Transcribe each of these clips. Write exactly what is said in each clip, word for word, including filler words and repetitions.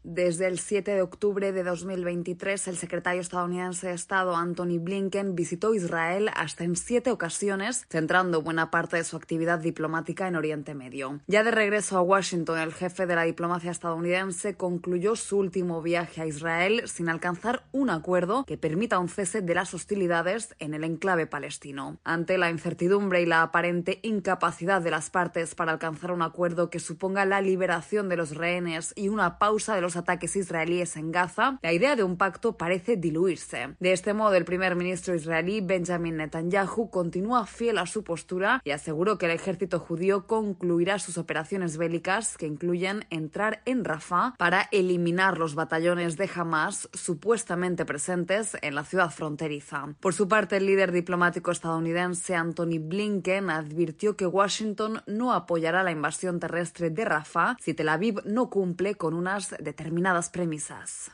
Desde el siete de octubre de dos mil veintitrés, el secretario estadounidense de Estado Antony Blinken visitó Israel hasta en siete ocasiones, centrando buena parte de su actividad diplomática en Oriente Medio. Ya de regreso a Washington, el jefe de la diplomacia estadounidense concluyó su último viaje a Israel sin alcanzar un acuerdo que permita un cese de las hostilidades en el enclave palestino. Ante la incertidumbre y la aparente incapacidad de las partes para alcanzar un acuerdo que suponga la liberación de los rehenes y una pausa de los ataques israelíes en Gaza, la idea de un pacto parece diluirse. De este modo, el primer ministro israelí Benjamin Netanyahu continúa fiel a su postura y aseguró que el ejército judío concluirá sus operaciones bélicas, que incluyen entrar en Rafah para eliminar los batallones de Hamas supuestamente presentes en la ciudad fronteriza. Por su parte, el líder diplomático estadounidense Antony Blinken advirtió que Washington no apoyará la invasión terrestre de Rafah si Tel Aviv no cumple con unas determinadas determinadas premisas.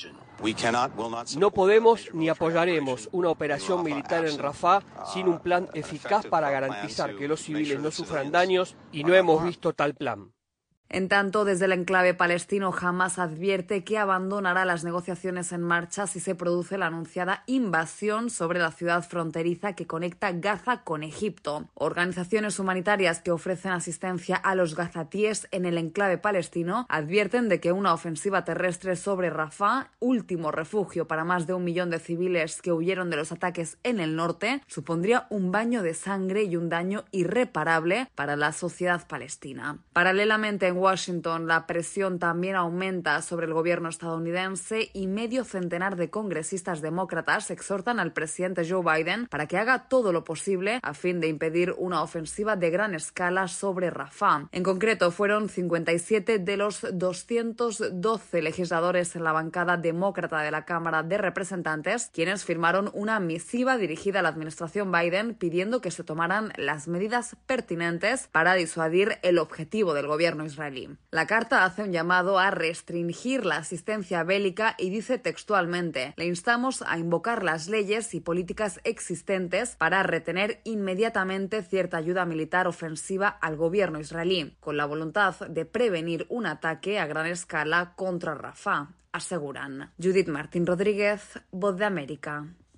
No podemos ni apoyaremos una operación militar en Rafah sin un plan eficaz para garantizar que los civiles no sufran daños, y no hemos visto tal plan. En tanto, desde el enclave palestino, Hamas advierte que abandonará las negociaciones en marcha si se produce la anunciada invasión sobre la ciudad fronteriza que conecta Gaza con Egipto. Organizaciones humanitarias que ofrecen asistencia a los gazatíes en el enclave palestino advierten de que una ofensiva terrestre sobre Rafah, último refugio para más de un millón de civiles que huyeron de los ataques en el norte, supondría un baño de sangre y un daño irreparable para la sociedad palestina. Paralelamente, en Washington, la presión también aumenta sobre el gobierno estadounidense y medio centenar de congresistas demócratas exhortan al presidente Joe Biden para que haga todo lo posible a fin de impedir una ofensiva de gran escala sobre Rafah. En concreto, fueron cincuenta y siete de los doscientos doce legisladores en la bancada demócrata de la Cámara de Representantes quienes firmaron una misiva dirigida a la administración Biden pidiendo que se tomaran las medidas pertinentes para disuadir el objetivo del gobierno israelí. La carta hace un llamado a restringir la asistencia bélica y dice textualmente: le instamos a invocar las leyes y políticas existentes para retener inmediatamente cierta ayuda militar ofensiva al gobierno israelí, con la voluntad de prevenir un ataque a gran escala contra Rafah, aseguran. Judith Martín Rodríguez, Voz de América.